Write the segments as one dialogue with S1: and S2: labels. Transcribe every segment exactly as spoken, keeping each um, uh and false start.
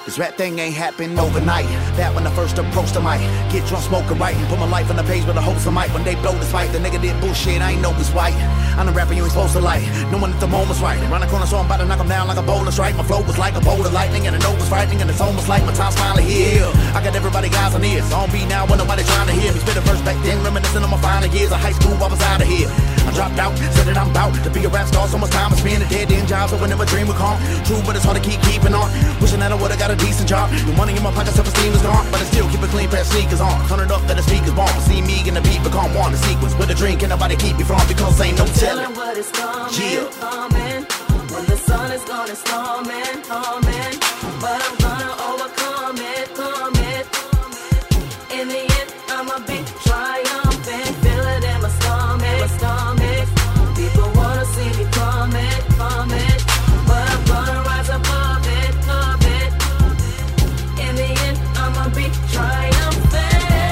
S1: This rap thing ain't happened overnight. That when I first approached the mic, get drunk, smoke and write, put my life on the page with a host of mic. When they blow this fight, the nigga did bullshit, I ain't know it's white. I'm the rapper you ain't supposed to like, knowing that the moment's right. Around the corner, so I'm about to knock him down like a bowler strike. My flow was like a bolt of lightning, and the note was frightening, and it's almost like my time's finally here. I got everybody guys on ears, on beat now when nobody trying to hear me. Spit a verse back then, reminiscing on my final years of high school, I was out of here. I dropped out, said that I'm bout to be a rap star, so much time I spend a dead end job, so whenever dream would come true, but it's hard to keep keeping on. Wishing that I would've got a decent job. The money in my pocket, self-esteem is gone, but I still keep a clean pair of sneakers on. Turn it up, that the speakers bomb. See me and the beat become one. The sequence with a drink, and nobody keep me from, because ain't no telling
S2: what is coming,
S1: yeah.
S2: coming. When the sun is gonna storming, coming. But I'm gonna overcome it, come it. In the end, I'ma be triumphant. Feel it in my stomach, my stomach. People wanna see me coming, coming. But I'm gonna rise above it, above it. In the end, I'ma be triumphant.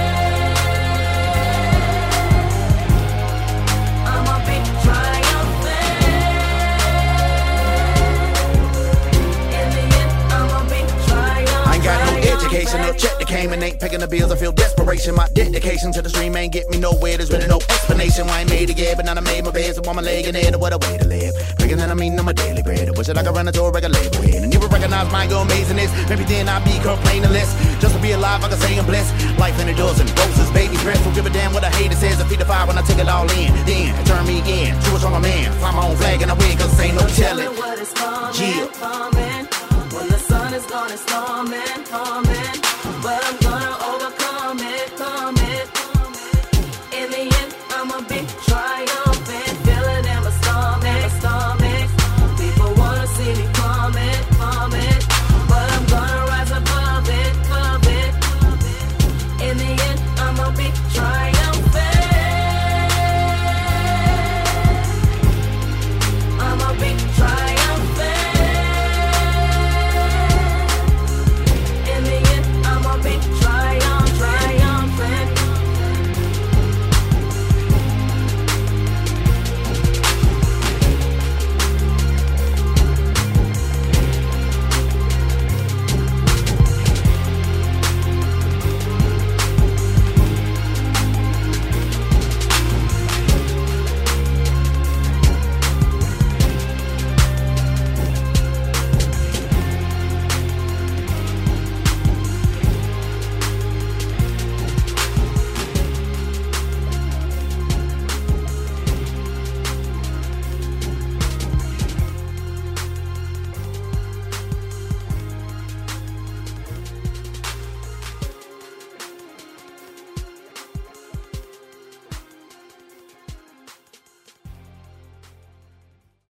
S2: I'ma be triumphant. In the end, I'ma be triumphant.
S1: I ain't got no education, no check that came and ain't picking the bills. I feel desperation. My dedication to the stream ain't get me nowhere. There's really no explanation why I ain't made it yet, but now I made my bed, so I'm a leg in it. What a way to live. Bigger than I mean, I'm a daily bread. I wish that I could run into a regular label head, and you would recognize my go amazingness. Maybe then I'd be complaining less. Just to be alive, I can say I'm blessed. Life in a dozen roses, baby breath. Don't give a damn what a hater says. I feed the fire when I take it all in.